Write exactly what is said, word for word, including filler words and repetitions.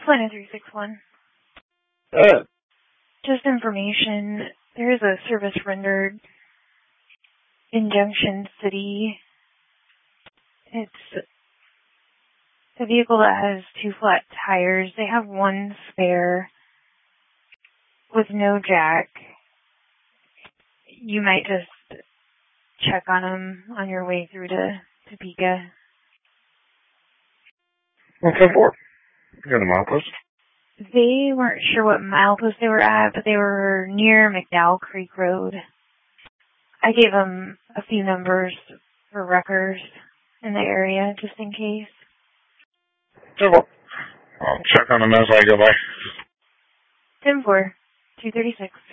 Flynn three six one. Uh, Just information. There is a service rendered in Junction City. It's a vehicle that has two flat tires. They have one spare with no jack. You might just check on them on your way through to Topeka. one ten four. You got a milepost? They weren't sure what milepost they were at, but they were near McDowell Creek Road. I gave them a few numbers for wreckers in the area, just in case. Yeah, well, I'll check on them as I go by. ten four, two thirty-six.